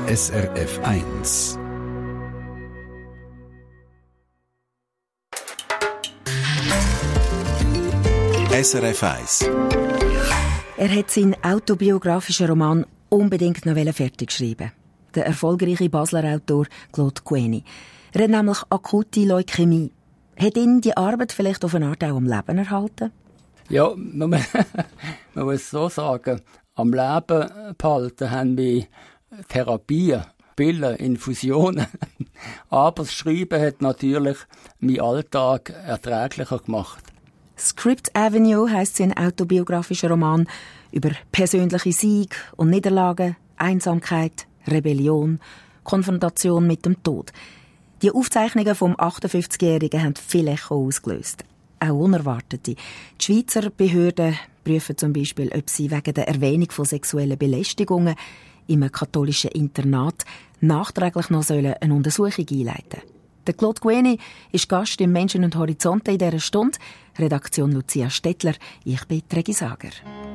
SRF 1. SRF 1. Er hat seinen autobiografischen Roman unbedingt noch fertig geschrieben. Der erfolgreiche Basler Autor Claude Guény. Er hat nämlich akute Leukämie. Hat ihn die Arbeit vielleicht auf eine Art auch am Leben erhalten? Ja, man muss so sagen, am Leben behalten haben wir Therapien, Pillen, Infusionen. Aber das Schreiben hat natürlich meinen Alltag erträglicher gemacht. Script Avenue heisst sein autobiografischer Roman über persönliche Siege und Niederlagen, Einsamkeit, Rebellion, Konfrontation mit dem Tod. Die Aufzeichnungen vom 58-Jährigen haben viel Echo ausgelöst. Auch unerwartete. Die Schweizer Behörden prüfen zum Beispiel, ob sie wegen der Erwähnung von sexuellen Belästigungen in einem katholischen Internat nachträglich noch eine Untersuchung einleiten sollen. Der Claude Guény ist Gast im Menschen und Horizonte in dieser Stunde. Redaktion Lucia Stettler, ich bin Regi Sager.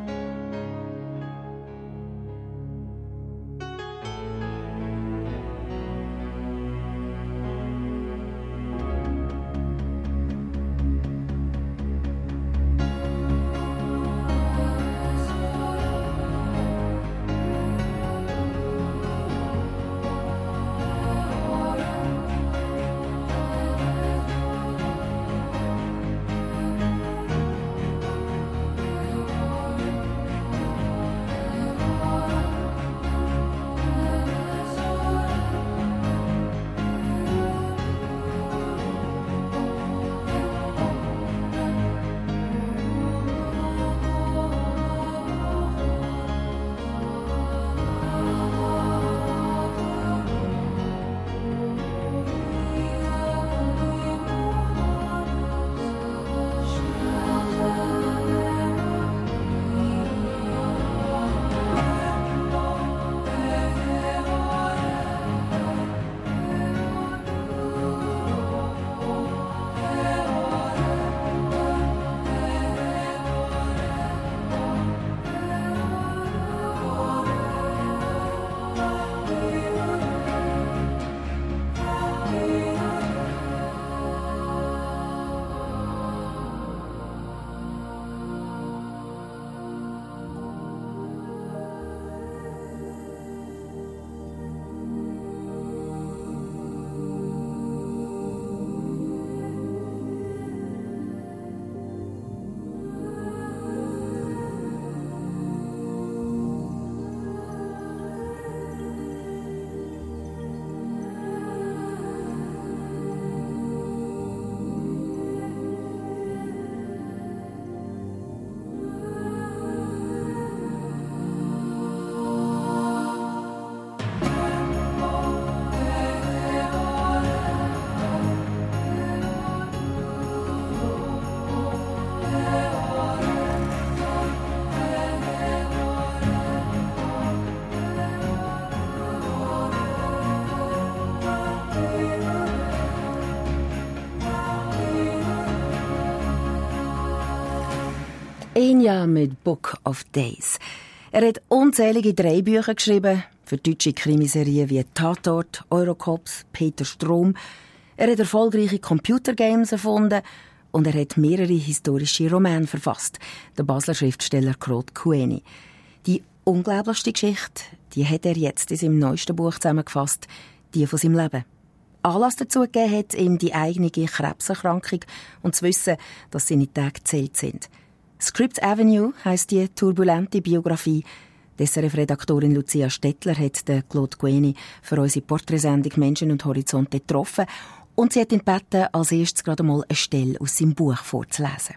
Enya mit Book of Days. Er hat unzählige Drehbücher geschrieben für deutsche Krimiserien wie Tatort, Eurocops, Peter Strom. Er hat erfolgreiche Computergames erfunden und er hat mehrere historische Romane verfasst. Der Basler Schriftsteller Claude Guény. Die unglaublichste Geschichte, die hat er jetzt in seinem neuesten Buch zusammengefasst, die von seinem Leben. Anlass dazu gegeben hat ihm die eigene Krebserkrankung und zu wissen, dass seine Tage gezählt sind. Script Avenue heisst die turbulente Biografie. Die SRF-Redaktorin Lucia Stettler hat den Claude Guény für unsere Porträtsendung Menschen und Horizonte getroffen und sie hat ihn gebeten, als erstes gerade mal eine Stelle aus seinem Buch vorzulesen.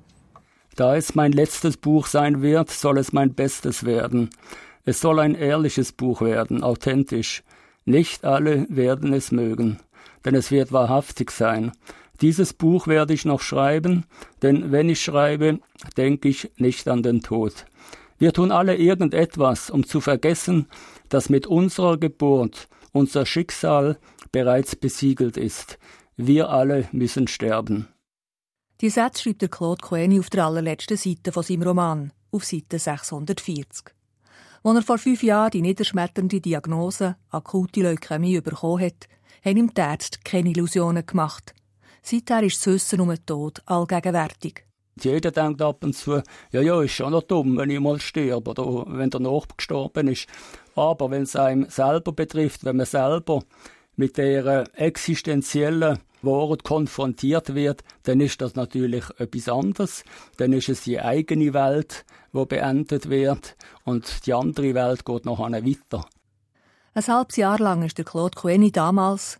Da es mein letztes Buch sein wird, soll es mein Bestes werden. Es soll ein ehrliches Buch werden, authentisch. Nicht alle werden es mögen, denn es wird wahrhaftig sein. Dieses Buch werde ich noch schreiben, denn wenn ich schreibe, denke ich nicht an den Tod. Wir tun alle irgendetwas, um zu vergessen, dass mit unserer Geburt unser Schicksal bereits besiegelt ist. Wir alle müssen sterben. Die Sätze schreibt der Claude Guény auf der allerletzten Seite von seinem Roman, auf Seite 640. Als er vor 5 Jahren die niederschmetternde Diagnose akute Leukämie bekommen hat, haben ihm die Ärzte keine Illusionen gemacht. Seither ist das Wissen um den Tod allgegenwärtig. Jeder denkt ab und zu, ja, ist schon noch dumm, wenn ich mal sterbe oder wenn der Nachbar gestorben ist. Aber wenn es einem selber betrifft, wenn man selber mit der existenziellen Wahrheit konfrontiert wird, dann ist das natürlich etwas anderes. Dann ist es die eigene Welt, die beendet wird und die andere Welt geht nachher weiter. Ein halbes Jahr lang ist der Claude Coeny damals,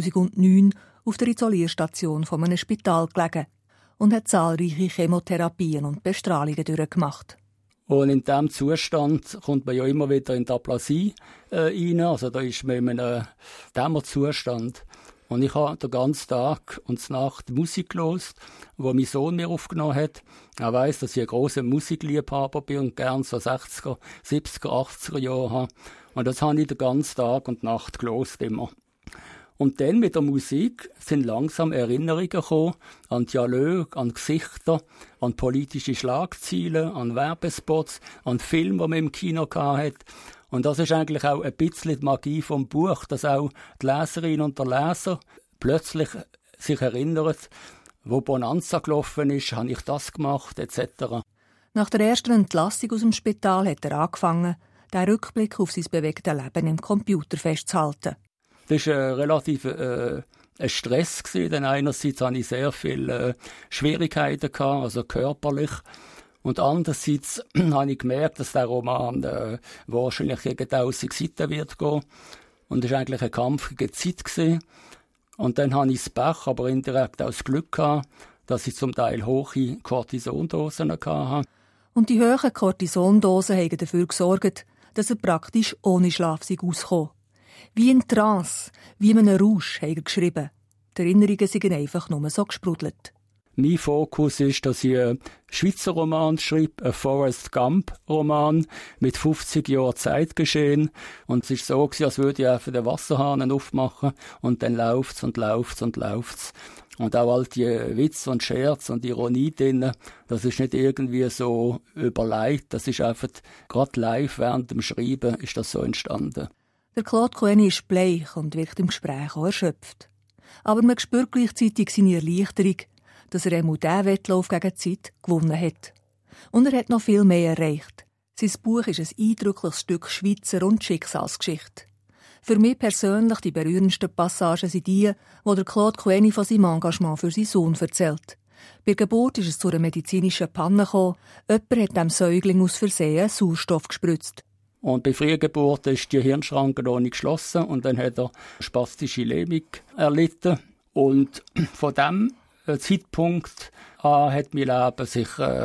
2009, auf der Isolierstation von einem Spital gelegen und hat zahlreiche Chemotherapien und Bestrahlungen durchgemacht. Und in diesem Zustand kommt man ja immer wieder in die Aplasie rein. Also da ist man in einem Dämmerzustand. Und ich habe den ganzen Tag und die Nacht Musik gehört, die mein Sohn mir aufgenommen hat. Er weiss, dass ich ein grosser Musikliebhaber bin und gerne so 60er, 70er, 80er Jahre habe. Und das habe ich den ganzen Tag und Nacht gehört immer. Und dann mit der Musik sind langsam Erinnerungen gekommen an Dialoge, an Gesichter, an politische Schlagzeilen, an Werbespots, an Filme, die man im Kino hatte. Und das ist eigentlich auch ein bisschen die Magie vom Buch, dass auch die Leserin und der Leser plötzlich sich erinnern, wo Bonanza gelaufen ist, habe ich das gemacht, etc. Nach der ersten Entlassung aus dem Spital hat er angefangen, den Rückblick auf sein bewegtes Leben im Computer festzuhalten. Das war relativ ein Stress, denn einerseits hatte ich sehr viele Schwierigkeiten, also körperlich. Und andererseits habe ich gemerkt, dass der Roman wahrscheinlich gegen 1000 Seiten wird gehen. Und es war eigentlich eine kampfige Zeit gewesen. Und dann hatte ich das Pech, aber indirekt auch das Glück gehabt, dass ich zum Teil hohe Cortisondosen hatte. Und die hohen Cortisondosen haben dafür gesorgt, dass er praktisch ohne Schlaf auskommt. Wie in Trance, wie in einem Rausch, hat er geschrieben. Die Erinnerungen sind einfach nur so gesprudelt. Mein Fokus ist, dass ich einen Schweizer Roman schreibe, einen Forrest Gump-Roman mit 50 Jahren Zeitgeschehen. Und es war so, als würde ich einfach den Wasserhahn aufmachen und dann läuft's und läuft's und läuft's. Und auch all die Witze und Scherz und Ironie drin, das ist nicht irgendwie so überlegt, das ist einfach gerade live während dem Schreiben ist das so entstanden. Der Claude Coeny ist bleich und wirkt im Gespräch auch erschöpft. Aber man spürt gleichzeitig seine Erleichterung, dass er diesen Wettlauf gegen die Zeit gewonnen hat. Und er hat noch viel mehr erreicht. Sein Buch ist ein eindrückliches Stück Schweizer und Schicksalsgeschichte. Für mich persönlich die berührendsten Passagen sind die, wo der Claude Coeny von seinem Engagement für seinen Sohn erzählt. Bei der Geburt ist es zu einer medizinischen Panne gekommen. Jemand hat dem Säugling aus Versehen Sauerstoff gespritzt. Und bei Frühgeburt ist die Hirnschranke noch nicht geschlossen und dann hat er spastische Lähmung erlitten. Und von dem Zeitpunkt an hat mein Leben sich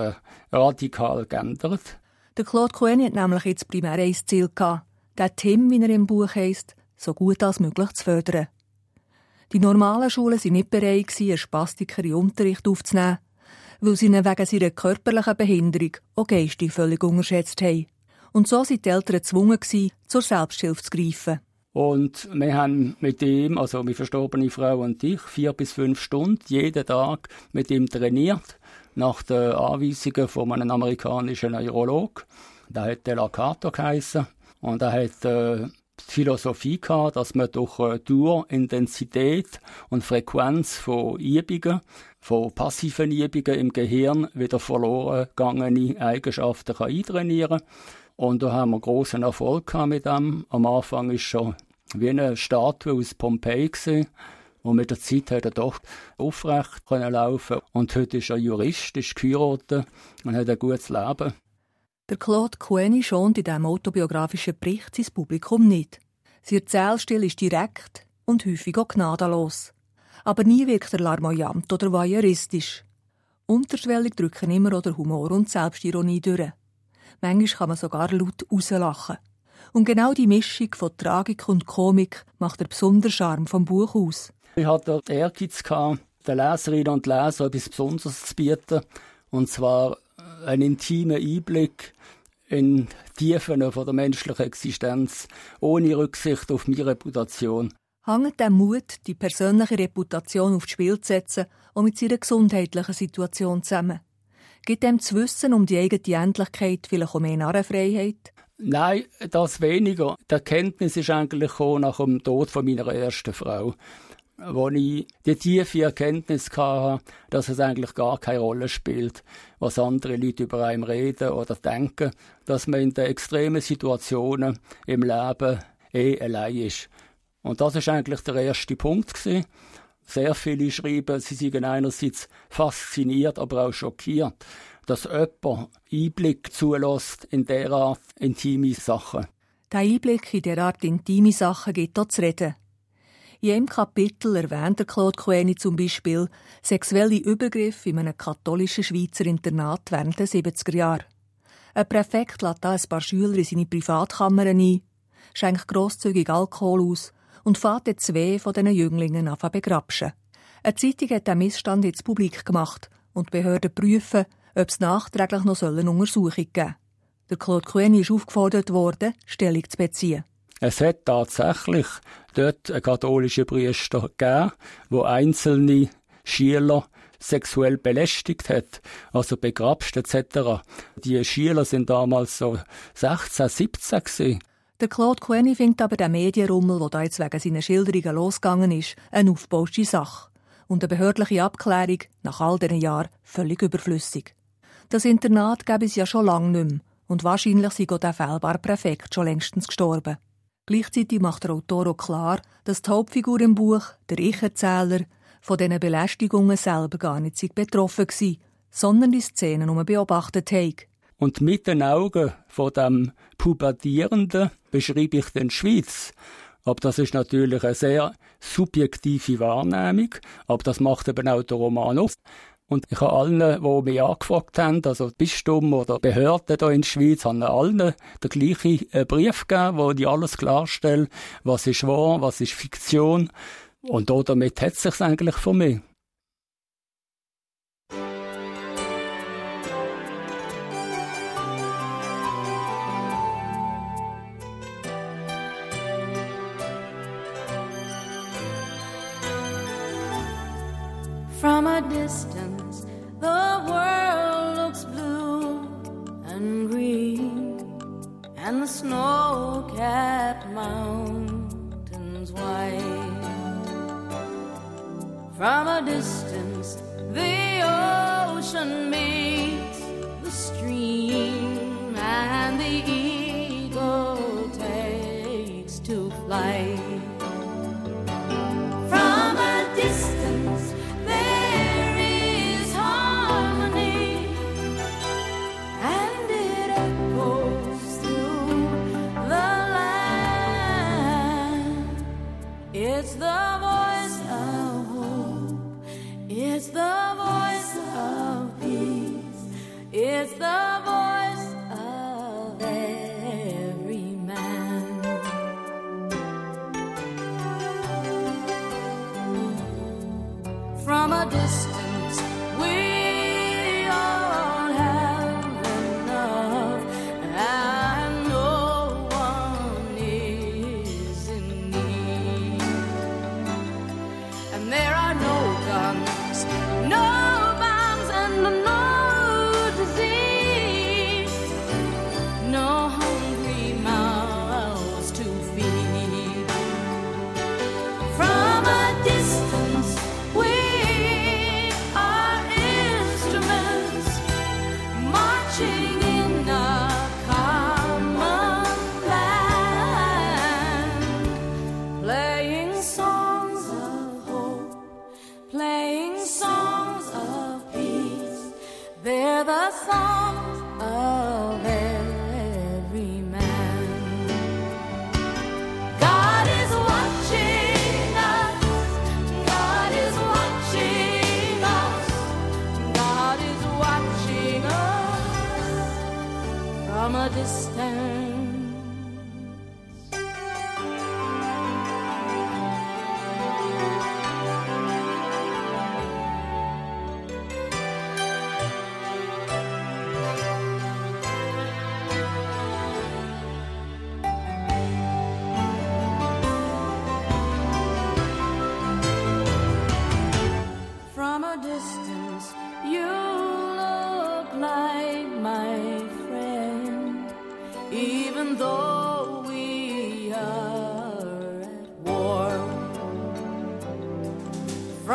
radikal geändert. Der Claude Coeny hat nämlich jetzt primär ein Ziel gehabt, den Tim, wie er im Buch heisst, so gut als möglich zu fördern. Die normalen Schulen waren nicht bereit, einen Spastiker in Unterricht aufzunehmen, weil sie ihn wegen seiner körperlichen Behinderung auch geistig völlig unterschätzt haben. Und so waren die Eltern gezwungen, zur Selbsthilfe zu greifen. Und wir haben mit ihm, also meine verstorbene Frau und ich, 4 bis 5 Stunden jeden Tag mit ihm trainiert, nach den Anweisungen von einem amerikanischen Neurolog. Der hat Delacato geheissen. Und er hat die Philosophie gehabt, dass man durch Dauer, Intensität und Frequenz von Übungen, von passiven Übungen im Gehirn wieder verloren gegangene Eigenschaften eintrainieren kann. Und da haben wir grossen Erfolg gehabt mit dem. Am Anfang war schon wie eine Statue aus Pompeji gewesen. Und mit der Zeit hat er doch aufrecht können laufen. Und heute ist er Jurist, ist geheiratet und hat ein gutes Leben. Der Claude Coeny schont in diesem autobiografischen Bericht sein Publikum nicht. Sein Erzählstil ist direkt und häufig auch gnadenlos. Aber nie wirkt er larmoyant oder voyeuristisch. Unterschwellig drücken immer auch der Humor und die Selbstironie durch. Manchmal kann man sogar laut rauslachen. Und genau die Mischung von Tragik und Komik macht den besonderen Charme vom Buch aus. Ich hatte den Ehrgeiz, den Leserinnen und Lesern etwas Besonderes zu bieten. Und zwar einen intimen Einblick in die Tiefen von der menschlichen Existenz, ohne Rücksicht auf meine Reputation. Hängt der Mut, die persönliche Reputation aufs Spiel zu setzen, und mit seiner gesundheitlichen Situation zusammen? Gibt dem das Wissen um die eigene Endlichkeit vielleicht auch mehr Narrenfreiheit? Nein, das weniger. Die Erkenntnis ist eigentlich gekommen nach dem Tod von meiner ersten Frau, wo ich die tiefe Erkenntnis hatte, dass es eigentlich gar keine Rolle spielt, was andere Leute über einen reden oder denken, dass man in den extremen Situationen im Leben allein ist. Und das ist eigentlich der erste Punkt gewesen. Sehr viele schreiben, sie seien einerseits fasziniert, aber auch schockiert, dass jemand Einblick zulässt in derart intime Sachen. Der Einblick in derart intime Sachen gibt auch zu reden. In einem Kapitel erwähnt der Claude Coeni zum Beispiel sexuelle Übergriffe in einem katholischen Schweizer Internat während den 70er Jahren. Ein Präfekt lädt da ein paar Schüler in seine Privatkammern ein, schenkt grosszügig Alkohol aus und fährt dann 2 von diesen Jünglingen an zu begrapschen. Eine Zeitung hat den Missstand ins Publik gemacht und die Behörden prüfen, ob es nachträglich noch eine Untersuchung geben soll. Der Claude Coeni ist aufgefordert worden, Stellung zu beziehen. Es hat tatsächlich dort einen katholischen Priester gegeben, der einzelne Schüler sexuell belästigt hat, also begrapscht etc. Die Schüler sind damals so 16, 17 gewesen. Der Claude Coeni findet aber den Medienrummel, der da jetzt wegen seiner Schilderungen losgegangen ist, eine aufgebauschte Sache. Und eine behördliche Abklärung nach all diesen Jahren völlig überflüssig. Das Internat gäbe es ja schon lange nicht mehr. Und wahrscheinlich sei auch der fehlbare Präfekt schon längstens gestorben. Gleichzeitig macht der Autor auch klar, dass die Hauptfigur im Buch, der Ich-Erzähler, von diesen Belästigungen selber gar nicht betroffen war, sondern die Szenen nur beobachtet hat. Und mit den Augen von dem Pubertierenden beschreibe ich den Schweiz. Aber das ist natürlich eine sehr subjektive Wahrnehmung, aber das macht eben auch der Roman auf. Und ich habe allen, die mich angefragt haben, also Bistum oder Behörden hier in der Schweiz, haben allen den gleichen Brief gegeben, wo die alles klarstellen, was ist wahr, was ist Fiktion. Und damit hat es sich eigentlich für mich. From a distance, the world looks blue and green, and the snow-capped mountains white. From a distance, the ocean meets the stream, and the eagle takes to flight. From a distance, there is harmony, and it echoes through the land. It's the voice of hope, it's the voice of peace, it's the voice of every man. From a distance, we all have enough, and no one is in need. And there are no guns, no bombs, and no disease, no hungry mouths to feed. From a distance, we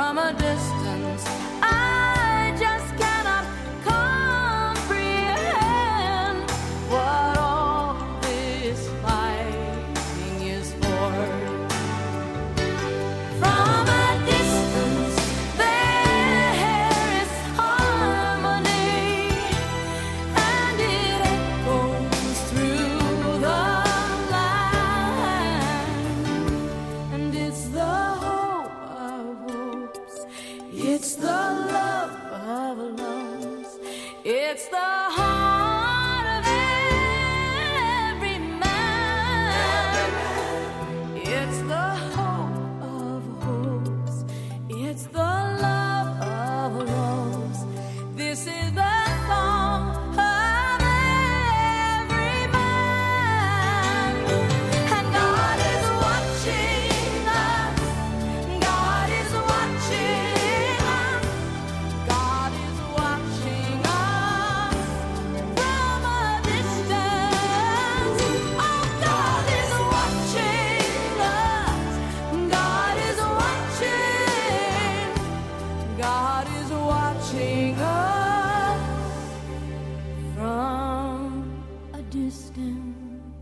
from a distance. I just cannot comprehend what all this fighting is for. From a distance, there is harmony, and it echoes through the land. And it's the hope of hopes, it's the love of loves, it's the heart of every man. It's the hope of hopes, it's the love of loves. This is the song of every man. And God is watching us. God is watching us. God is watching us from a distance. Oh, God is watching us. God is watching. God is watching us from a distance.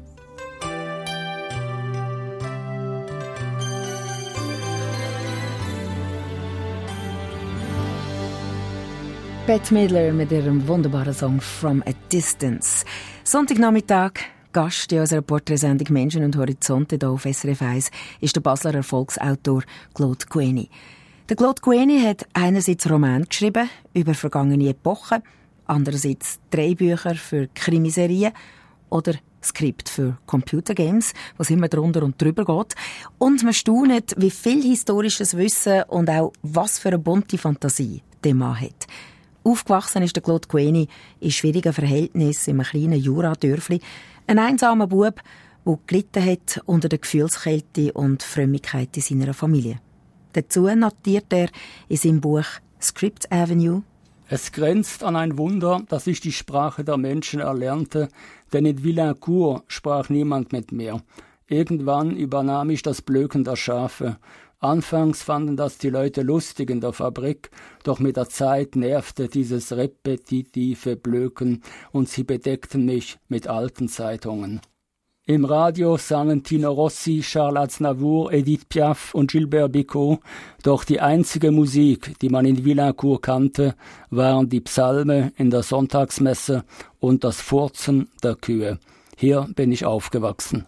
Bette Midler mit ihrem wunderbaren Song «From a Distance». Sonntagnachmittag, Gast in unserer Porträtsendung «Menschen und Horizonte» hier auf SRF 1 ist der Basler Erfolgsautor Claude Guény. Der Claude Guény hat einerseits Romane geschrieben über vergangene Epochen, andererseits Drehbücher für Krimiserien oder Skript für Computergames, was immer drunter und drüber geht. Und man staunt, wie viel historisches Wissen und auch was für eine bunte Fantasie der Mann hat. Aufgewachsen ist der Claude Guény in schwierigen Verhältnissen in einem kleinen Jura-Dörfli. Ein einsamer Bub, der gelitten hat unter der Gefühlskälte und Frömmigkeit in seiner Familie. Dazu notiert er in seinem Buch «Script Avenue». Es grenzt an ein Wunder, dass ich die Sprache der Menschen erlernte, denn in Villincourt sprach niemand mit mir. Irgendwann übernahm ich das Blöken der Schafe. Anfangs fanden das die Leute lustig in der Fabrik, doch mit der Zeit nervte dieses repetitive Blöken und sie bedeckten mich mit alten Zeitungen. Im Radio sangen Tino Rossi, Charles Aznavour, Edith Piaf und Gilbert Bécaud, doch die einzige Musik, die man in Villincourt kannte, waren die Psalme in der Sonntagsmesse und das Furzen der Kühe. Hier bin ich aufgewachsen.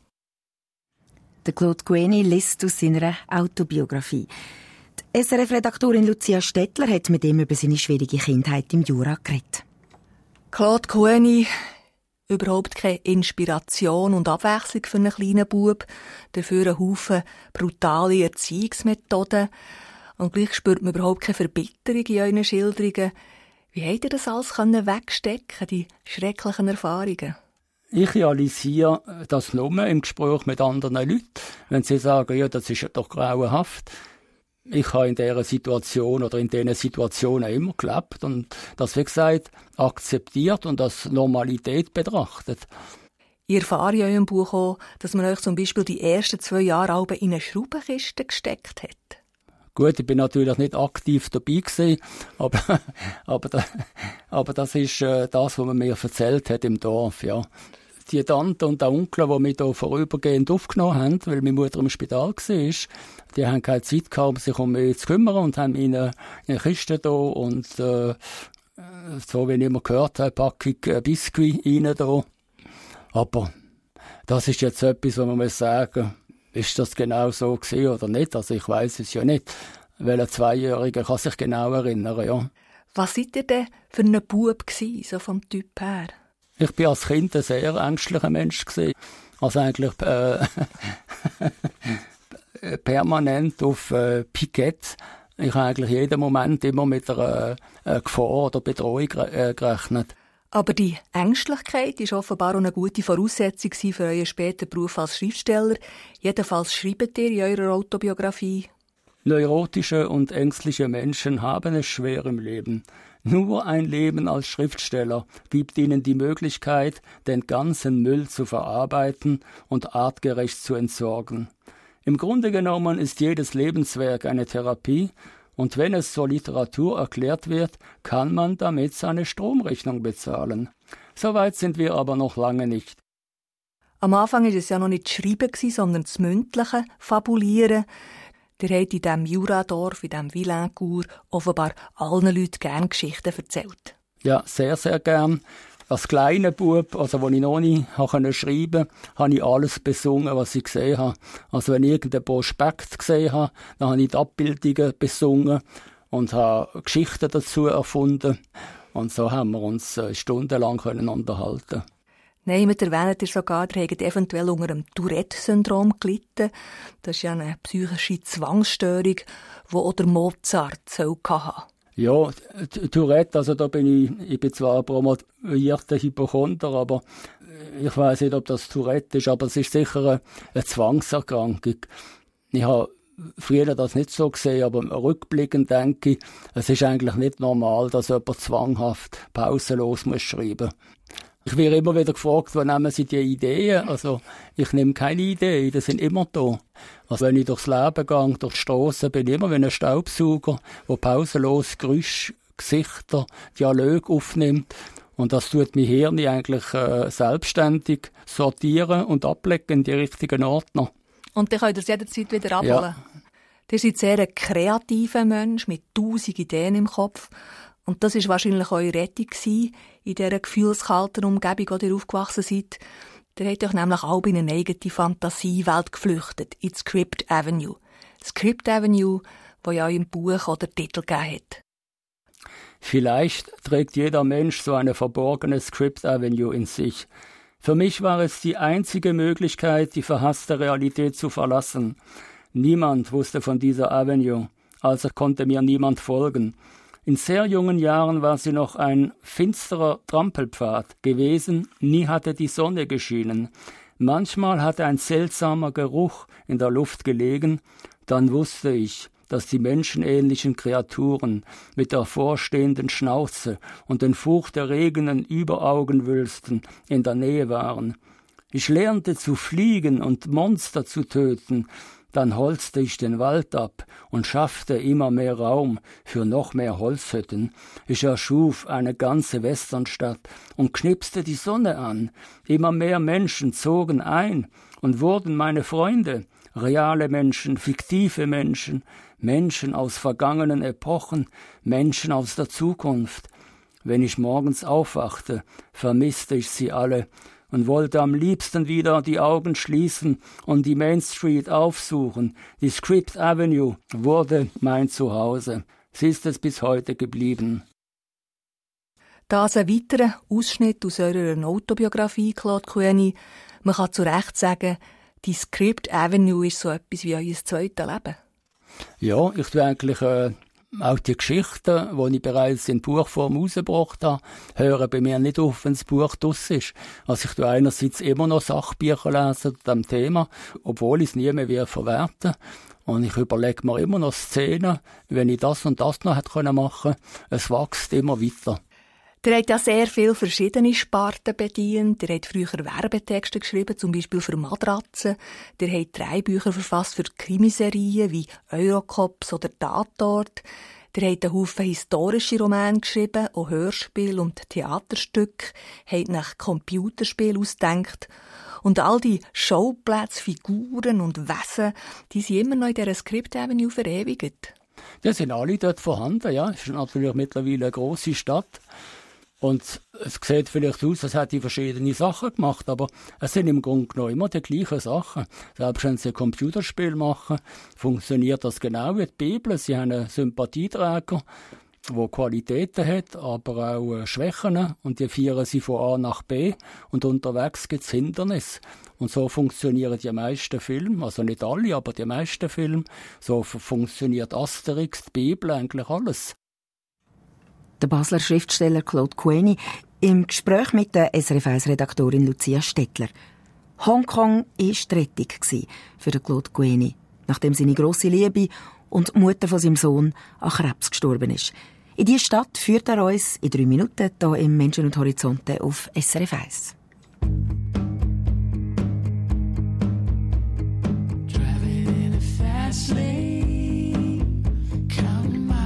Der Claude Guény liest aus seiner Autobiografie. Die SRF-Redaktorin Lucia Stettler hat mit ihm über seine schwierige Kindheit im Jura geredet. Claude Guény, überhaupt keine Inspiration und Abwechslung für einen kleinen Bub, dafür einen Haufen brutale Erziehungsmethoden. Und gleich spürt man überhaupt keine Verbitterung in euren Schilderungen. Wie habt ihr das alles wegstecken, die schrecklichen Erfahrungen? Ich realisiere das nur im Gespräch mit anderen Leuten, wenn sie sagen, ja, das ist ja doch grauenhaft. Ich habe in dieser Situation oder in diesen Situationen immer gelebt und das, wie gesagt, akzeptiert und als Normalität betrachtet. Ihr erfahrt ja in eurem Buch auch, dass man euch zum Beispiel die ersten 2 Jahre in eine Schraubenkiste gesteckt hat. Gut, ich bin natürlich nicht aktiv dabei gewesen, aber das ist das, was man mir erzählt hat im Dorf, ja. Die Tante und der Onkel, die mich hier vorübergehend aufgenommen haben, weil meine Mutter im Spital war, die haben keine Zeit gehabt, um sich um mich zu kümmern und haben mir eine Kiste da und so wie ich immer gehört habe, Packung Biskuit rein da. Aber das ist jetzt etwas, wo man muss sagen, ist das genau so gewesen oder nicht? Also ich weiss es ja nicht, weil ein Zweijähriger kann sich genau erinnern, ja. Was seid ihr denn für ein Bub gewesen, so vom Typ her? Ich bin als Kind ein sehr ängstlicher Mensch gewesen. Also eigentlich permanent auf Pikett. Ich habe eigentlich jeden Moment immer mit einer Gefahr oder Bedrohung gerechnet. Aber die Ängstlichkeit war offenbar auch eine gute Voraussetzung für euren späteren Beruf als Schriftsteller. Jedenfalls schreibt ihr in eurer Autobiografie: Neurotische und ängstliche Menschen haben es schwer im Leben. Nur ein Leben als Schriftsteller gibt ihnen die Möglichkeit, den ganzen Müll zu verarbeiten und artgerecht zu entsorgen. Im Grunde genommen ist jedes Lebenswerk eine Therapie Und wenn es zur Literatur erklärt wird, kann man damit seine Stromrechnung bezahlen. Soweit sind wir aber noch lange nicht. Am Anfang war es ja noch nicht das Schreiben, sondern das mündliche Fabulieren. Der hat in diesem Juradorf, in diesem Villaincourt, offenbar allen Leuten gerne Geschichten erzählt. Ja, sehr, sehr gern. Als kleiner Bub, also als ich noch nicht schreiben konnte, habe ich alles besungen, was ich gesehen habe. Also wenn ich irgendein Prospekt gesehen habe, dann habe ich die Abbildungen besungen und habe Geschichten dazu erfunden. Und so haben wir uns stundenlang unterhalten. Nein, mit erwähnt ihr sogar, ihr habt eventuell unter einem Tourette-Syndrom gelitten. Das ist ja eine psychische Zwangsstörung, die auch der Mozart hatte. Ja, Tourette, also da bin ich bin zwar ein promovierter Hypochonder, aber ich weiss nicht, ob das Tourette ist, aber es ist sicher eine Zwangserkrankung. Ich habe früher das nicht so gesehen, aber rückblickend denke ich, es ist eigentlich nicht normal, dass jemand zwanghaft pausenlos schreiben muss. Ich werde immer wieder gefragt, wo nehmen Sie die Ideen? Also, ich nehme keine Ideen, die sind immer da. Also, wenn ich durchs Leben gehe, durch die Strasse, bin ich immer wie ein Staubsauger, der pausenlos Geräusche, Gesichter, Dialoge aufnimmt. Und das tut mein Hirn eigentlich selbstständig sortieren und ablegen in die richtigen Ordner. Und dann könnt ihr es jederzeit wieder abholen. Ja. Ihr seid sehr ein kreativer Mensch mit 1000 Ideen im Kopf. Und das war wahrscheinlich eure Rettung in dieser gefühlskalten Umgebung, in der ihr aufgewachsen seid. Ihr habt euch nämlich auch in eine eigene Fantasiewelt geflüchtet, in die Script Avenue. Script Avenue, wo ja im Buch auch den Titel gegeben hat. Vielleicht trägt jeder Mensch so eine verborgene Script Avenue in sich. Für mich war es die einzige Möglichkeit, die verhasste Realität zu verlassen. Niemand wusste von dieser Avenue, also konnte mir niemand folgen. In sehr jungen Jahren war sie noch ein finsterer Trampelpfad gewesen, nie hatte die Sonne geschienen. Manchmal hatte ein seltsamer Geruch in der Luft gelegen, dann wusste ich, dass die menschenähnlichen Kreaturen mit der vorstehenden Schnauze und den furchterregenden Überaugenwülsten in der Nähe waren. Ich lernte zu fliegen und Monster zu töten, dann holzte ich den Wald ab und schaffte immer mehr Raum für noch mehr Holzhütten. Ich erschuf eine ganze Westernstadt und knipste die Sonne an. Immer mehr Menschen zogen ein und wurden meine Freunde. Reale Menschen, fiktive Menschen, Menschen aus vergangenen Epochen, Menschen aus der Zukunft. Wenn ich morgens aufwachte, vermisste ich sie alle und wollte am liebsten wieder die Augen schließen und die Main Street aufsuchen. Die Script Avenue wurde mein Zuhause. Sie ist es bis heute geblieben. Das ein weiterer Ausschnitt aus eurer Autobiografie, Claude Coeny. Man kann zu Recht sagen, die Script Avenue ist so etwas wie euer zweites Leben. Ja, ich tue eigentlich auch die Geschichten, die ich bereits in Buchform rausgebracht habe, hören bei mir nicht auf, wenn das Buch draus ist. Also ich tue einerseits immer noch Sachbücher lesen zu diesem Thema, obwohl ich es nie mehr verwerten. Und ich überlege mir immer noch Szenen, wenn ich das und das noch hätte machen können. Es wächst immer weiter. Ihr habt ja sehr viele verschiedene Sparten bedient. Ihr habt früher Werbetexte geschrieben, zum Beispiel für Matratzen. Ihr habt 3 Bücher verfasst für Krimiserien wie Eurocops oder Tatort. Ihr habt einen Haufen historische Romane geschrieben, auch Hörspiele und Theaterstücke. Habt nach Computerspielen ausgedacht. Und all die Schauplätze, Figuren und Wesen, die sind immer noch in dieser Script Avenue verewigt. Die sind alle dort vorhanden, ja. Es ist natürlich mittlerweile eine grosse Stadt. Und es sieht vielleicht aus, als hätte ich verschiedene Sachen gemacht, aber es sind im Grunde genommen immer die gleichen Sachen. Selbst wenn Sie ein Computerspiel machen, funktioniert das genau wie die Bibel. Sie haben einen Sympathieträger, der Qualitäten hat, aber auch Schwächen. Und die führen sie von A nach B. Und unterwegs gibt es Hindernisse. Und so funktionieren die meisten Filme, also nicht alle, aber die meisten Filme. So funktioniert Asterix, die Bibel, eigentlich alles. Der Basler Schriftsteller Claude Coeny im Gespräch mit der SRF1-Redaktorin Lucia Stettler. Hongkong war die Rettung für Claude Coeny, nachdem seine grosse Liebe und die Mutter von seinem Sohn an Krebs gestorben ist. In diese Stadt führt er uns in 3 Minuten hier im Menschen und Horizonte auf SRF 1. Driving in a fast lane, counting my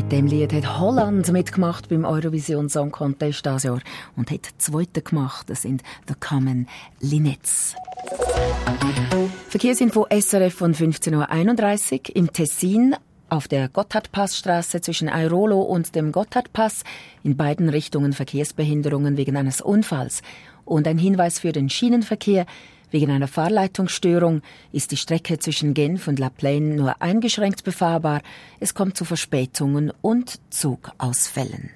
Mit dem Lied hat Holland mitgemacht beim Eurovision Song Contest dieses Jahr und hat Zweite gemacht. Das sind The Common Linnets. Verkehrsinfo SRF von 15.31 Uhr im Tessin. Auf der Gotthardpassstraße zwischen Airolo und dem Gotthardpass in beiden Richtungen Verkehrsbehinderungen wegen eines Unfalls. Und ein Hinweis für den Schienenverkehr. Wegen einer Fahrleitungsstörung ist die Strecke zwischen Genf und La Plaine nur eingeschränkt befahrbar. Es kommt zu Verspätungen und Zugausfällen.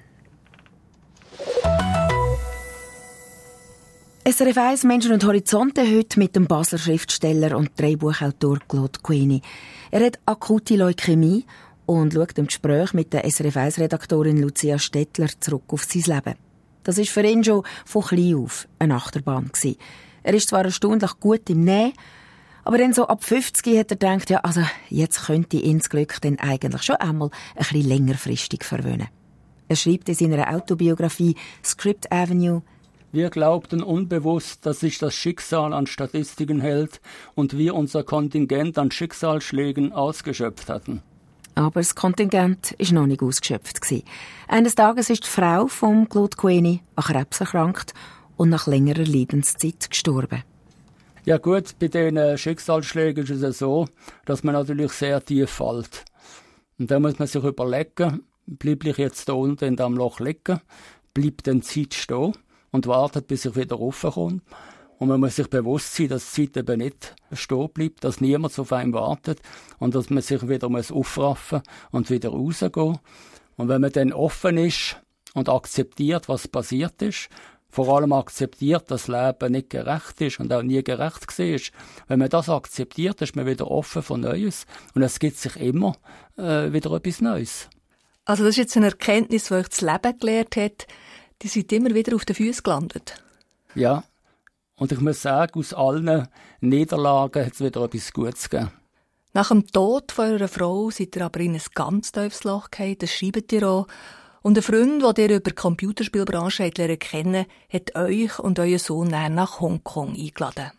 SRF 1 Menschen und Horizonte heute mit dem Basler Schriftsteller und Drehbuchautor Claude Queeny. Er hat akute Leukämie und schaut im Gespräch mit der SRF 1 Redaktorin Lucia Stettler zurück auf sein Leben. Das war für ihn schon von klein auf eine Achterbahn gewesen. Er ist zwar erstaunlich gut im Nähen, aber dann so ab 50 hat er gedacht, ja, also jetzt könnte ihn das Glück dann eigentlich schon einmal ein bisschen längerfristig verwöhnen. Er schreibt in seiner Autobiografie Script Avenue: Wir glaubten unbewusst, dass sich das Schicksal an Statistiken hält und wir unser Kontingent an Schicksalsschlägen ausgeschöpft hatten. Aber das Kontingent war noch nicht ausgeschöpft. Eines Tages ist die Frau von Claude Queeny an Krebs erkrankt und nach längerer Leidenszeit gestorben. Ja gut, bei diesen Schicksalsschlägen ist es so, dass man natürlich sehr tief fällt. Und da muss man sich überlegen, bleibe ich jetzt da unten in diesem Loch liegen, bleibt dann Zeit stehen und wartet, bis ich wieder raufkomme. Und man muss sich bewusst sein, dass die Zeit eben nicht stehen bleibt, dass niemand auf einen wartet und dass man sich wieder aufraffen muss und wieder rausgehen. Und wenn man dann offen ist und akzeptiert, was passiert ist, vor allem akzeptiert, dass das Leben nicht gerecht ist und auch nie gerecht war. Wenn man das akzeptiert, ist man wieder offen für Neues und es gibt sich immer wieder etwas Neues. Also das ist jetzt eine Erkenntnis, die euch das Leben gelehrt hat. Die sind immer wieder auf den Füßen gelandet. Ja, und ich muss sagen, aus allen Niederlagen hat es wieder etwas Gutes gegeben. Nach dem Tod von eurer Frau seid ihr aber in ein ganz tiefes Loch gefallen, das schreibt ihr auch. Und ein Freund, den ihr über die Computerspielbranche kennen, hat euch und euren Sohn nach Hongkong eingeladen.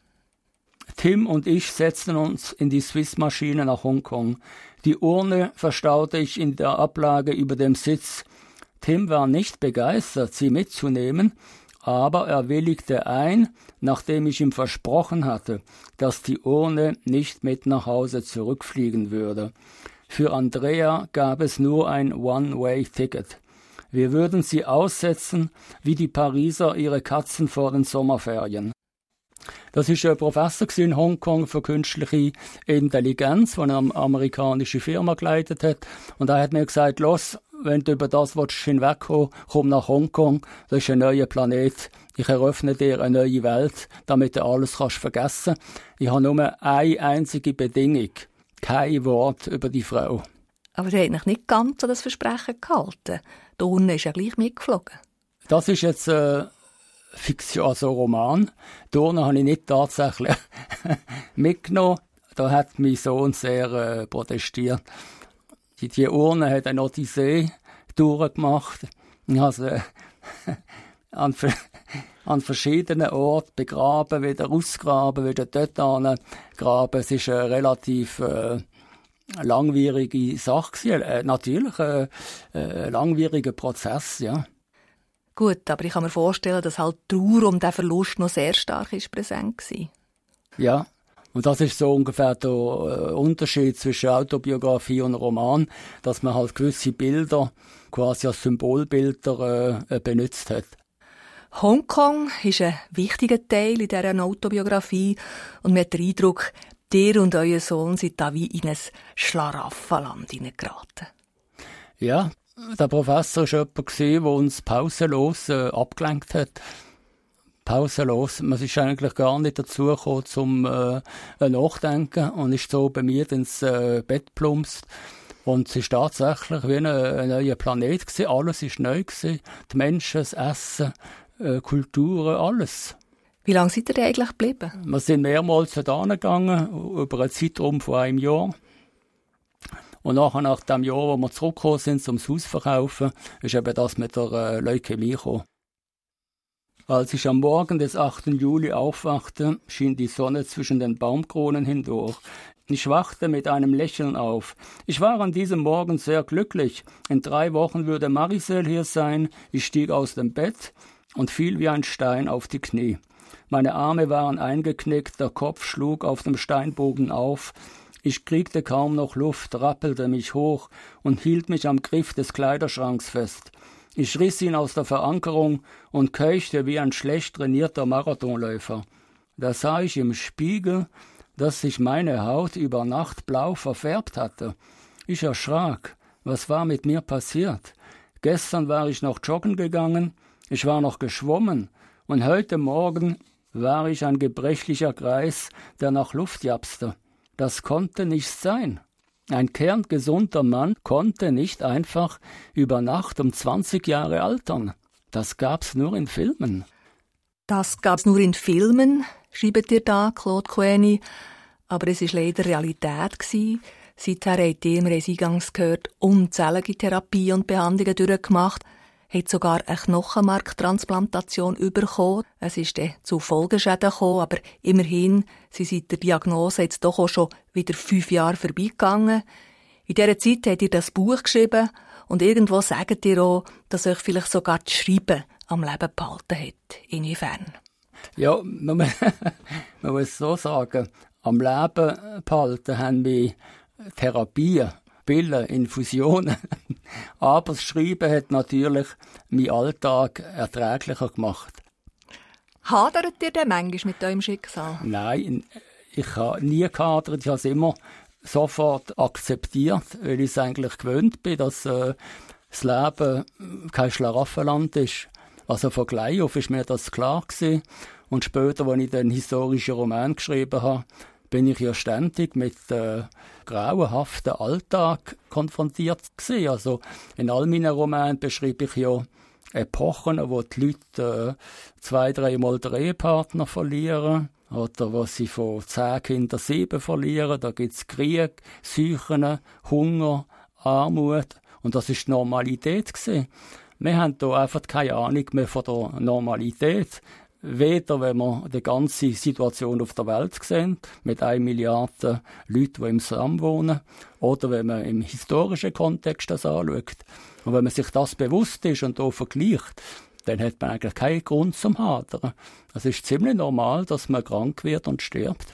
Tim und ich setzten uns in die Swiss-Maschine nach Hongkong. Die Urne verstaute ich in der Ablage über dem Sitz. Tim war nicht begeistert, sie mitzunehmen, aber er willigte ein, nachdem ich ihm versprochen hatte, dass die Urne nicht mit nach Hause zurückfliegen würde. Für Andrea gab es nur ein One-Way-Ticket. Wir würden sie aussetzen, wie die Pariser ihre Katzen vor den Sommerferien. Das ist ein Professor in Hongkong für künstliche Intelligenz, der eine amerikanische Firma geleitet hat. Und er hat mir gesagt, los, wenn du über das hinwegkommen willst, komm nach Hongkong, das ist ein neuer Planet. Ich eröffne dir eine neue Welt, damit du alles vergessen kannst. Ich habe nur eine einzige Bedingung. Kein Wort über die Frau. Aber ihr habt euch nicht ganz an das Versprechen gehalten. Die Urne ist ja gleich mitgeflogen. Das ist jetzt Fiktion, also Roman. Die Urne habe ich nicht tatsächlich mitgenommen. Da hat mein Sohn sehr protestiert. Die Urne hat eine Odyssee durchgemacht. Ich habe sie an verschiedenen Orten begraben, wieder ausgraben, wieder dort angraben. Es ist eine relativ langwierige Sache. Natürlich ein langwieriger Prozess, ja. Gut, aber ich kann mir vorstellen, dass halt die Trauer um diesen Verlust noch sehr stark präsent war. Ja, und das ist so ungefähr der Unterschied zwischen Autobiografie und Roman, dass man halt gewisse Bilder quasi als Symbolbilder benutzt hat. Hongkong ist ein wichtiger Teil in dieser Autobiografie und man hat den Eindruck, ihr und euer Sohn sind da wie in ein Schlaraffenland hineingeraten. Ja, der Professor war jemand, der uns pausenlos abgelenkt hat. Pausenlos. Man ist eigentlich gar nicht dazu gekommen, zum Nachdenken und ist so bei mir ins Bett plumpst. Und es ist tatsächlich wie ein neuer Planet gewesen. Alles war neu gewesen. Die Menschen, das Essen, Kulturen, alles. Wie lange seid ihr denn eigentlich geblieben? Wir sind mehrmals da gegangen, über einen Zeitraum von einem Jahr. Und nachher, nach dem Jahr, wo wir zurückgekommen sind, zum Haus verkaufen, ist eben das mit der Leukämie gekommen. Als ich am Morgen des 8. Juli aufwachte, schien die Sonne zwischen den Baumkronen hindurch. Ich wachte mit einem Lächeln auf. Ich war an diesem Morgen sehr glücklich. In 3 Wochen würde Marisel hier sein. Ich stieg aus dem Bett und fiel wie ein Stein auf die Knie. Meine Arme waren eingeknickt, der Kopf schlug auf dem Steinbogen auf. Ich kriegte kaum noch Luft, rappelte mich hoch und hielt mich am Griff des Kleiderschranks fest. Ich riss ihn aus der Verankerung und keuchte wie ein schlecht trainierter Marathonläufer. Da sah ich im Spiegel, dass sich meine Haut über Nacht blau verfärbt hatte. Ich erschrak. Was war mit mir passiert? Gestern war ich noch joggen gegangen, ich war noch geschwommen und heute Morgen war ich ein gebrechlicher Greis, der nach Luft japste. Das konnte nicht sein. Ein kerngesunder Mann konnte nicht einfach über Nacht um 20 Jahre altern. Das gab's nur in Filmen. Das gab's nur in Filmen, schreibt ihr da, Claude Coeni. Aber es war leider Realität. Seither hat ihr, wir haben es eingangs gehört, unzählige Therapien und Behandlungen durchgemacht, hat sogar eine Knochenmarktransplantation bekommen. Es ist dann zu Folgeschäden gekommen, aber immerhin sind seit der Diagnose jetzt doch auch schon wieder 5 Jahre vorbeigegangen. In dieser Zeit habt ihr das Buch geschrieben und irgendwo sagt ihr auch, dass euch vielleicht sogar das Schreiben am Leben behalten hat. Inwiefern? Ja, man muss so sagen, am Leben behalten haben wir Therapien, Pillen, Infusionen. Aber das Schreiben hat natürlich meinen Alltag erträglicher gemacht. Hadert ihr denn manchmal mit eurem Schicksal? Nein, ich habe nie gehadert. Ich habe es immer sofort akzeptiert, weil ich es eigentlich gewöhnt bin, dass das Leben kein Schlaraffenland ist. Also von gleich auf ist mir das klar gewesen. Und später, als ich den historischen Roman geschrieben habe, bin ich ja ständig mit grauenhaften Alltag konfrontiert gewesen. Also in all meinen Romanen beschreibe ich ja Epochen, wo die Leute 2-3 Mal den Ehepartner verlieren oder wo sie von 10 Kindern 7 verlieren. Da gibt es Krieg, Seuchen, Hunger, Armut und das ist die Normalität gewesen. Wir haben da einfach keine Ahnung mehr von der Normalität. Weder, wenn wir die ganze Situation auf der Welt sehen, mit 1 Milliarde Leuten, die im Slum wohnen, oder wenn man im historischen Kontext das anschaut. Und wenn man sich das bewusst ist und auch vergleicht, dann hat man eigentlich keinen Grund zum Hadern. Es ist ziemlich normal, dass man krank wird und stirbt.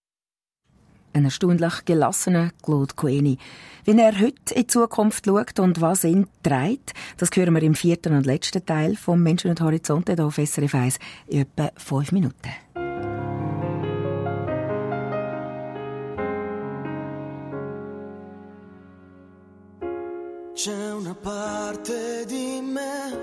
Ein erstaunlich gelassener Claude Coeni. Wie er heute in die Zukunft schaut und was ihn treibt, das hören wir im 4. und letzten Teil vom «Menschen und Horizonte» hier auf SRF 1 in etwa 5 Minuten. C'è una parte di me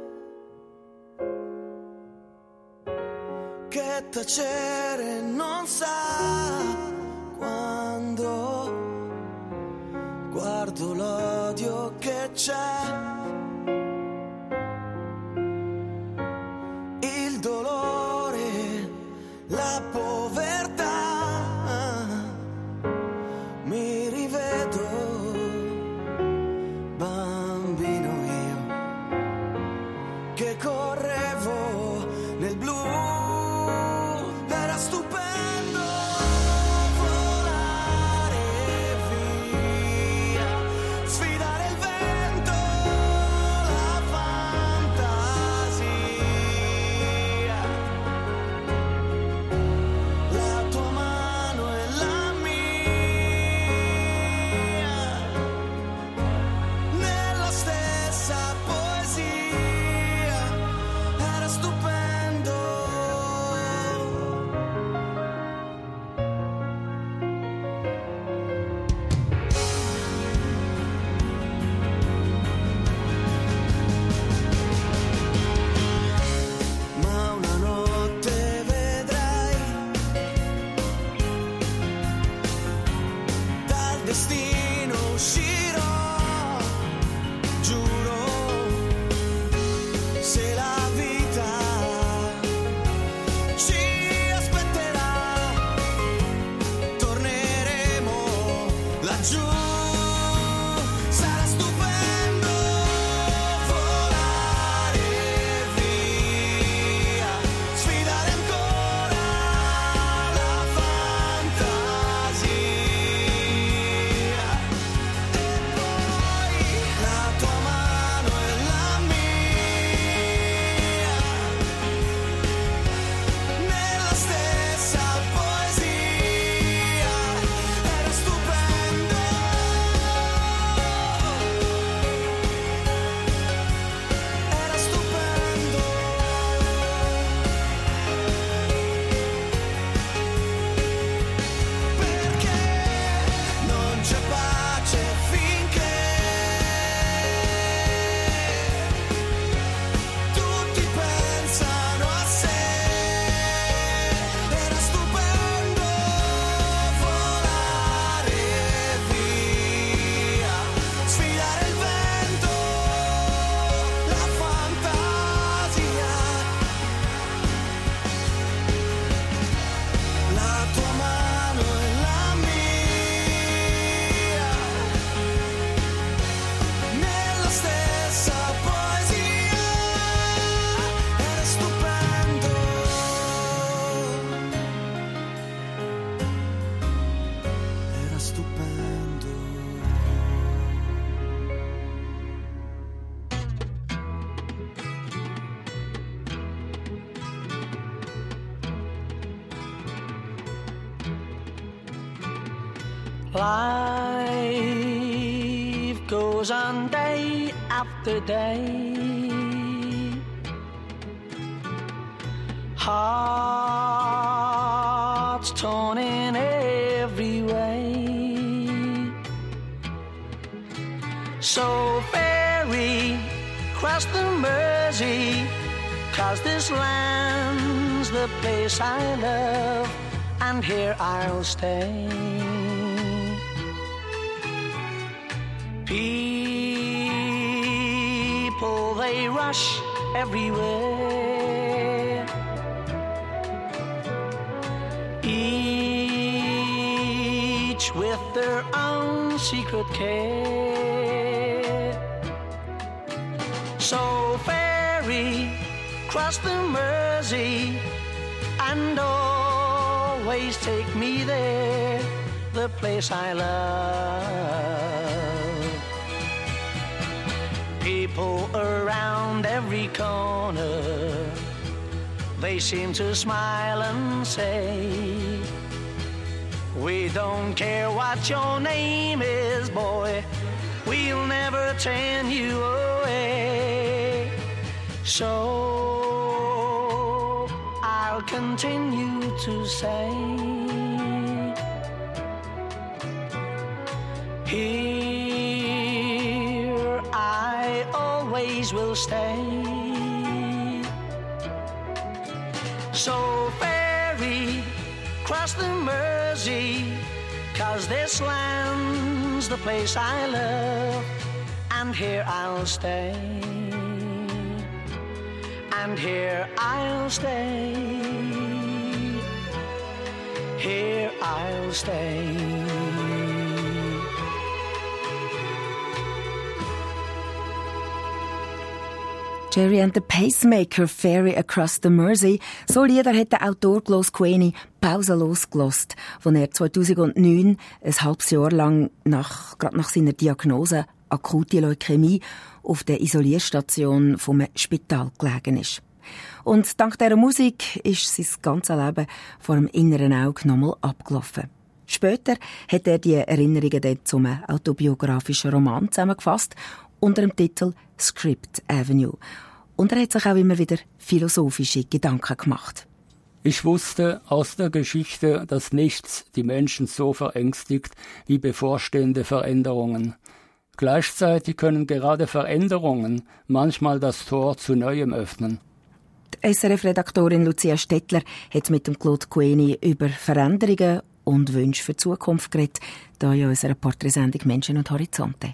che tacere non sa quando guardo l'odio che c'è, il dolore, la povertà, mi rivedo bambino io che correvo nel blu. Era stupendo volare via, sfidare il vento, la fantasia. La tua mano è la mia, nella stessa poesia. Era stupendo. Ma una notte vedrai dal destino uscirò, giuro, se la vita ci aspetterà, torneremo laggiù. Sarà stupendo volare via, sfidare ancora la fantasia. Life goes on day after day. Hearts torn in every way. So ferry cross the Mersey, 'cause this land's the place I love, and here I'll stay. People, they rush everywhere, each with their own secret care. So ferry cross the Mersey and always take me there, the place I love. People around every corner, they seem to smile and say, we don't care what your name is, boy, we'll never turn you away. So I'll continue to say, here I always will stay. So ferry cross the Mersey, 'cause this land's the place I love, and here I'll stay, and here I'll stay, here I'll stay. Jerry and the Pacemaker, Ferry Across the Mersey. So Lieder hat der Autor Klaus Kueni pausenlos gelost, als er 2009, ein halbes Jahr lang, gerade nach seiner Diagnose akute Leukämie, auf der Isolierstation vom Spital gelegen ist. Und dank dieser Musik ist sein ganzes Leben vor dem inneren Auge nochmal abgelaufen. Später hat er die Erinnerungen dann zum autobiografischen Roman zusammengefasst, unter dem Titel Script Avenue. Und er hat sich auch immer wieder philosophische Gedanken gemacht. Ich wusste aus der Geschichte, dass nichts die Menschen so verängstigt wie bevorstehende Veränderungen. Gleichzeitig können gerade Veränderungen manchmal das Tor zu Neuem öffnen. Die SRF-Redaktorin Lucia Stettler hat mit dem Claude Kueni über Veränderungen und Wünsche für die Zukunft geredet, hier in unserer Porträtsendung «Menschen und Horizonte».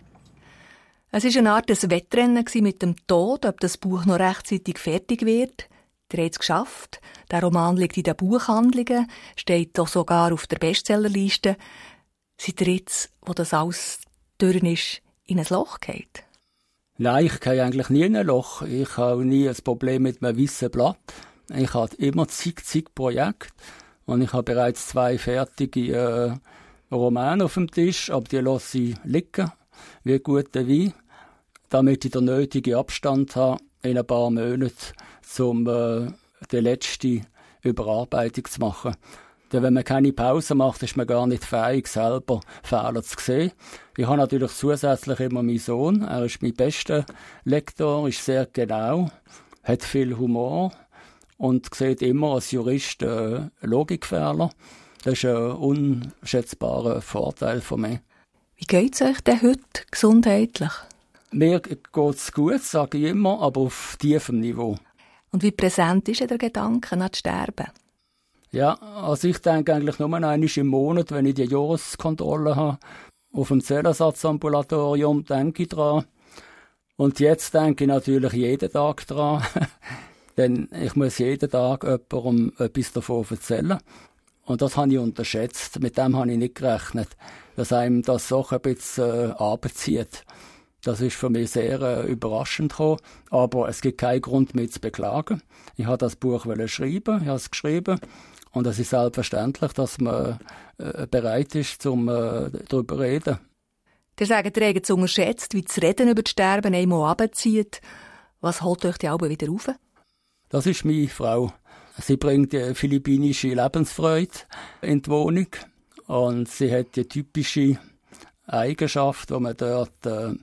Es war eine Art Wettrennen mit dem Tod, ob das Buch noch rechtzeitig fertig wird. Ihr habt es geschafft. Der Roman liegt in den Buchhandlungen, steht auch sogar auf der Bestsellerliste. Seid ihr jetzt, wo das alles durch ist, in ein Loch gefallen? Nein, ich gehe eigentlich nie in ein Loch. Ich habe nie ein Problem mit einem weißen Blatt. Ich habe immer zig Projekte. Und ich habe bereits 2 fertige Romane auf dem Tisch, aber die lasse ich liegen, wie guter Wein, damit ich den nötigen Abstand habe in ein paar Monaten, um die letzte Überarbeitung zu machen. Denn wenn man keine Pause macht, ist man gar nicht fähig, selber Fehler zu sehen. Ich habe natürlich zusätzlich immer meinen Sohn. Er ist mein bester Lektor, ist sehr genau, hat viel Humor und sieht immer als Jurist Logikfehler. Das ist ein unschätzbarer Vorteil von mir. Wie geht es euch denn heute gesundheitlich? Mir geht es gut, sage ich immer, aber auf tiefem Niveau. Und wie präsent ist der Gedanke an das Sterben? Ja, also ich denke eigentlich nur einmal im Monat, wenn ich die Jahreskontrolle habe. Auf dem Zellersatzambulatorium denke ich dran. Und jetzt denke ich natürlich jeden Tag dran. Denn ich muss jeden Tag jemandem etwas davon erzählen. Und das habe ich unterschätzt. Mit dem habe ich nicht gerechnet, dass einem das so ein bisschen abzieht. Das ist für mich sehr überraschend gekommen. Aber es gibt keinen Grund, mich zu beklagen. Ich wollte das Buch schreiben, ich habe es geschrieben. Und es ist selbstverständlich, dass man bereit ist, darüber zu reden. Ihr sagt, ihr habt es unterschätzt, wie das Reden über das Sterben einmal runterzieht. Was holt euch die Alben wieder rauf? Das ist meine Frau. Sie bringt die philippinische Lebensfreude in die Wohnung. Und sie hat die typische Eigenschaft, die man dort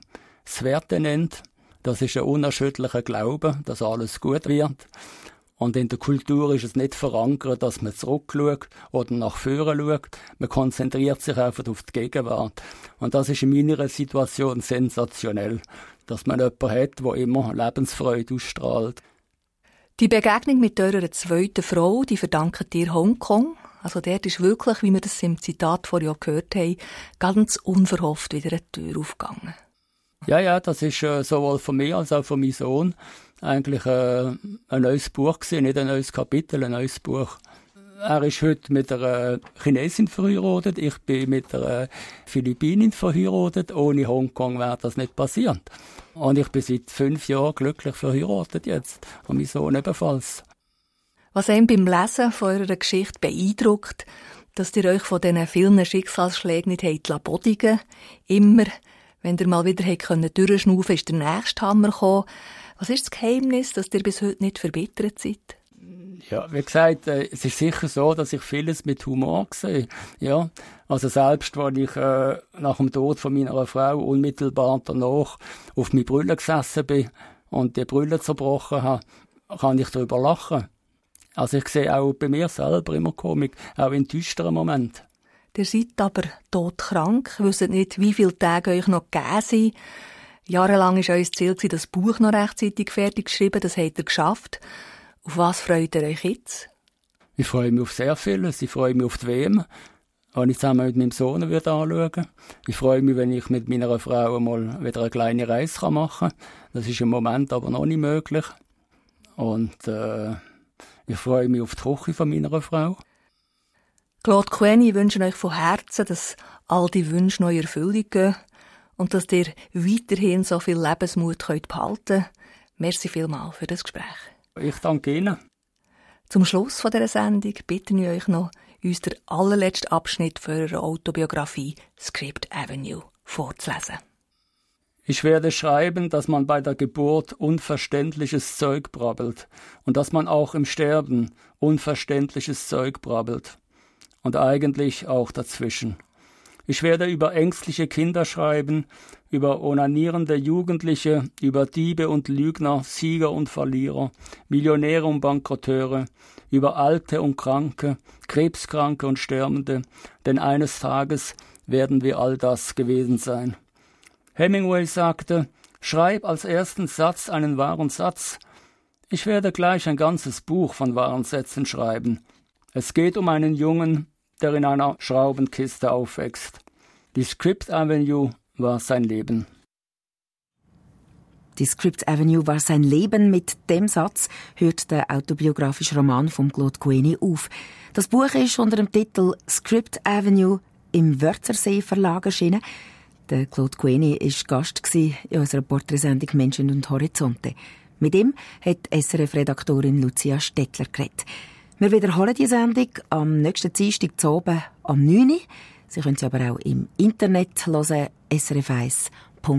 Sverte nennt. Das ist ein unerschütterlicher Glaube, dass alles gut wird. Und in der Kultur ist es nicht verankert, dass man zurückschaut oder nach vorne schaut. Man konzentriert sich einfach auf die Gegenwart. Und das ist in meiner Situation sensationell, dass man jemanden hat, der immer Lebensfreude ausstrahlt. Die Begegnung mit eurer zweiten Frau, die verdankt dir Hongkong. Also dort ist wirklich, wie wir das im Zitat vorher gehört haben, ganz unverhofft wieder eine Tür aufgegangen. Ja, das ist sowohl von mir als auch von meinem Sohn eigentlich ein neues Buch gewesen, nicht ein neues Kapitel, ein neues Buch. Er ist heute mit einer Chinesin verheiratet, ich bin mit einer Philippinin verheiratet. Ohne Hongkong wäre das nicht passiert. Und ich bin seit 5 Jahren glücklich verheiratet jetzt. Und mein Sohn ebenfalls. Was einem beim Lesen von eurer Geschichte beeindruckt, dass ihr euch von diesen vielen Schicksalsschlägen nicht bodigen lassen. Immer, wenn ihr mal wieder durchschnaufen konntet, ist der nächste Hammer gekommen. Was ist das Geheimnis, dass ihr bis heute nicht verbittert seid? Ja, wie gesagt, es ist sicher so, dass ich vieles mit Humor sehe. Ja, also selbst, als ich nach dem Tod von meiner Frau unmittelbar danach auf meine Brille gesessen bin und die Brille zerbrochen habe, kann ich darüber lachen. Also ich sehe auch bei mir selber immer Komik, auch in düsteren Momenten. Ihr seid aber todkrank, wisst nicht, wie viele Tage euch noch gegeben sind. Jahrelang war euer Ziel, das Buch noch rechtzeitig fertig zu schreiben. Das habt ihr geschafft. Auf was freut ihr euch jetzt? Ich freue mich auf sehr vieles. Ich freue mich auf die WM, die ich zusammen mit meinem Sohn anschauen. Ich freue mich, wenn ich mit meiner Frau mal wieder eine kleine Reise machen kann. Das ist im Moment aber noch nicht möglich. Und ich freue mich auf die Küche von meiner Frau. Claude Coeny, ich wünsche euch von Herzen, dass all die Wünsche noch in Erfüllung gehen und dass ihr weiterhin so viel Lebensmut behalten könnt. Merci vielmals für das Gespräch. Ich danke Ihnen. Zum Schluss dieser Sendung bitte ich euch noch, uns den allerletzten Abschnitt für eure Autobiografie Script Avenue vorzulesen. Ich werde schreiben, dass man bei der Geburt unverständliches Zeug brabbelt und dass man auch im Sterben unverständliches Zeug brabbelt. Und eigentlich auch dazwischen. Ich werde über ängstliche Kinder schreiben, über onanierende Jugendliche, über Diebe und Lügner, Sieger und Verlierer, Millionäre und Bankrotteure, über Alte und Kranke, Krebskranke und Sterbende, denn eines Tages werden wir all das gewesen sein. Hemingway sagte, schreib als ersten Satz einen wahren Satz. Ich werde gleich ein ganzes Buch von wahren Sätzen schreiben. Es geht um einen Jungen, der in einer Schraubenkiste aufwächst. Die Script Avenue war sein Leben. Die Script Avenue war sein Leben. Mit dem Satz hört der autobiografische Roman von Claude Coeny auf. Das Buch ist unter dem Titel Script Avenue im Wörthersee Verlag erschienen. Der Claude Coeny war Gast in unserer Porträtsendung Menschen und Horizonte. Mit ihm hat SRF-Redaktorin Lucia Stettler geredet. Wir wiederholen die Sendung am nächsten Dienstag zu oben am 9 Uhr. Sie können sie aber auch im Internet hören, srf1.ch.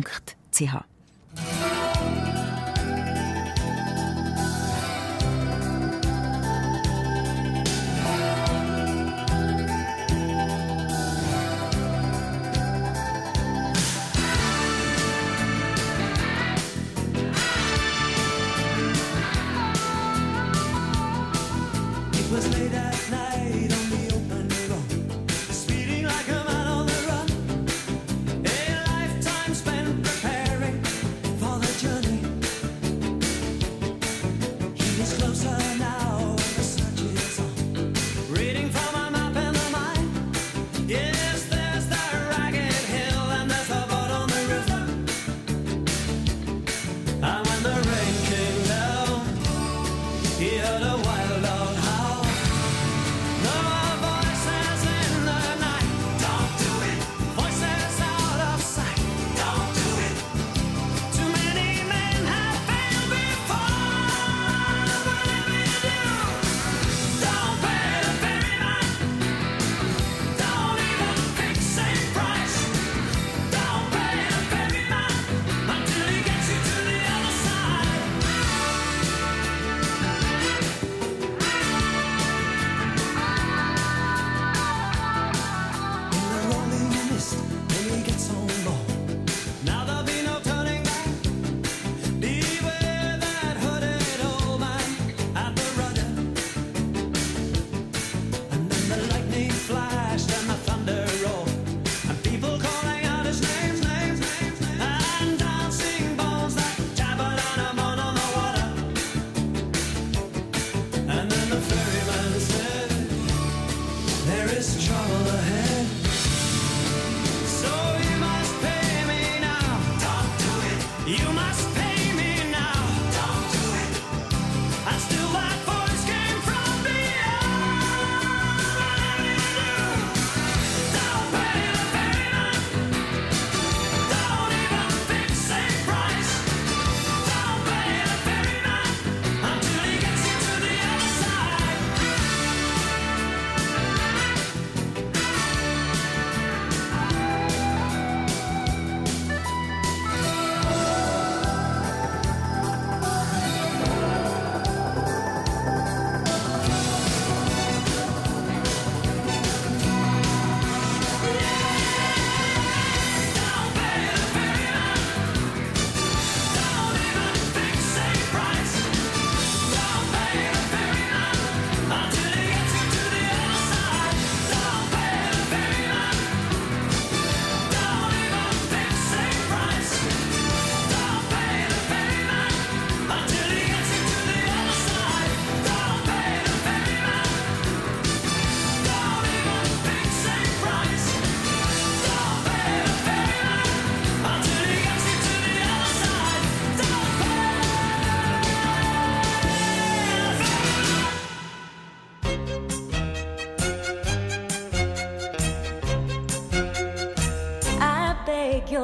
It was late at night on the open road, speeding like a man on the run. A lifetime spent preparing for the journey. He is closer now, the search is on. Reading from a map in the mind. Yes, there's that ragged hill and there's a boat on the river. And when the rain came down, he heard a wild dog howl.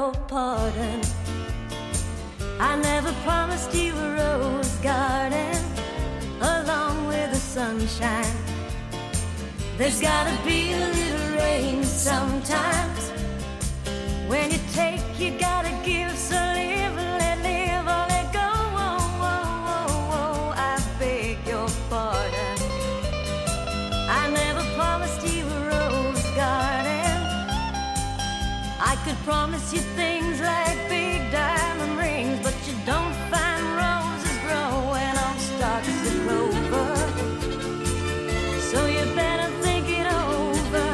your pardon. I never promised you a rose garden along with the sunshine. There's gotta be a little rain sometimes. When you take, you gotta give, so live, or let go. Oh, oh, oh, oh, I beg your pardon. I never promised you a rose garden. I could promise you things like big diamond rings, but you don't find roses growing on stalks of clover. So you better think it over.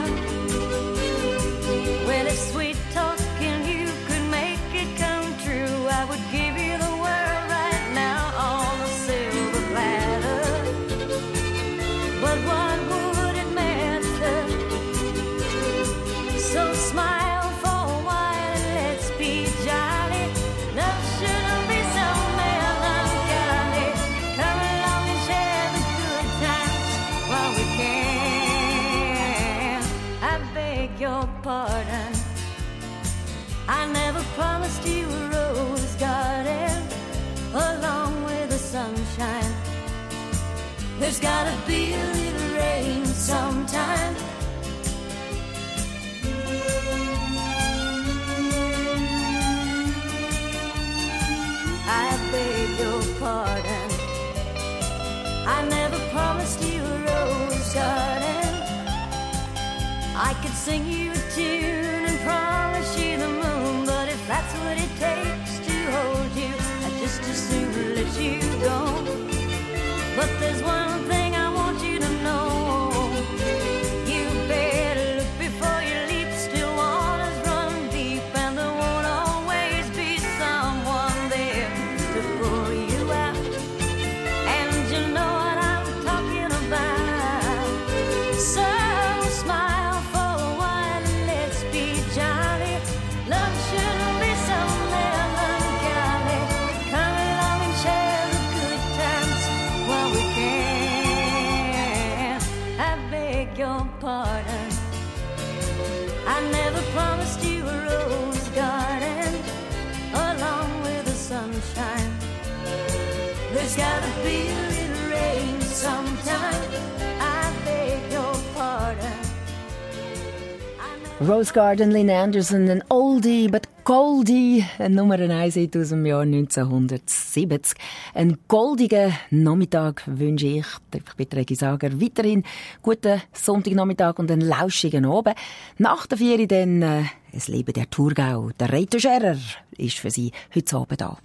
Well, if sweet talking you could make it come true, I would give you the world right now on a silver platter. But what would it matter? So smile for a while and let's be jolly. Love shouldn't be so melancholy. Come along and share the good times while we can. I beg your pardon. I never promised you a rose garden along with the sunshine. There's gotta be a little rain sometime. I beg your pardon. I never promised you a rose garden. I could sing you a tune and promise you the moon, but if that's what it takes to hold you, I'd just as soon let you go. But there's one thing I want you to know. You better look before you leap. Still waters run deep, and there won't always be someone there to pull you out. And you know what I'm talking about. So smile for a while and let's be jolly. Love shouldn't be so melancholy. Come along and share the good times while we can. I beg your pardon. I never promised you a rose garden along with the sunshine. There's gotta be a little rain sometime. I beg your pardon. Rose Garden, Lynn Anderson, ein Oldie but Goldie, ein Nummer 1 Hit aus dem Jahr 1970. Einen goldigen Nachmittag wünsche ich bei Regi Sager. Weiterhin guten Sonntagnachmittag und einen lauschigen Abend. Nach der 4 dann das Leben der Thurgau. Der Reiter Scherer ist für Sie heute Abend da.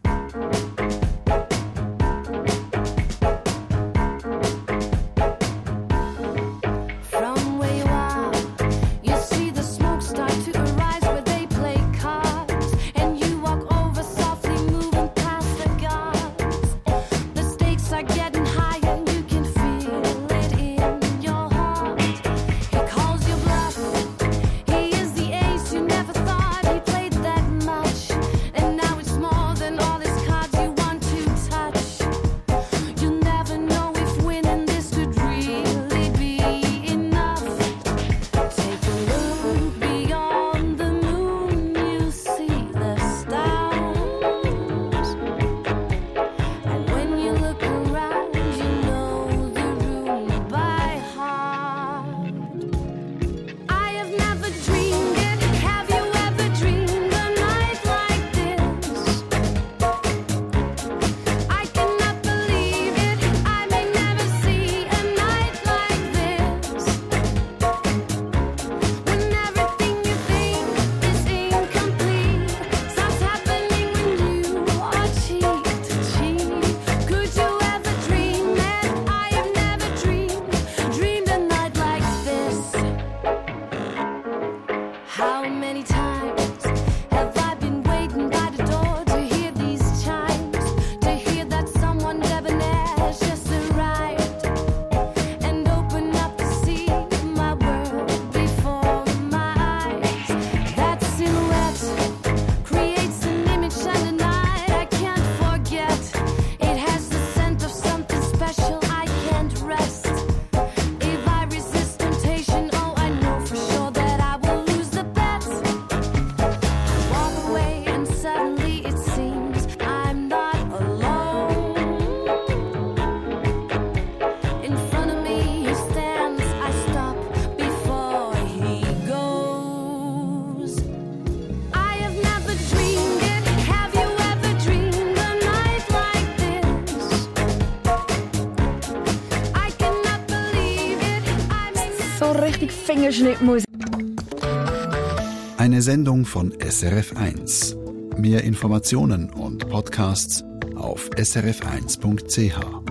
From where you are, you see the smoke start to arise where they play cards, and you walk over softly, moving past the guards. The stakes are getting higher, and you can feel it in your heart. He calls your bluff. He is the ace you never thought he played that much, and now it's more than all his So richtig Fingerschnittmusik. Eine Sendung von SRF1. Mehr Informationen und Podcasts auf srf1.ch.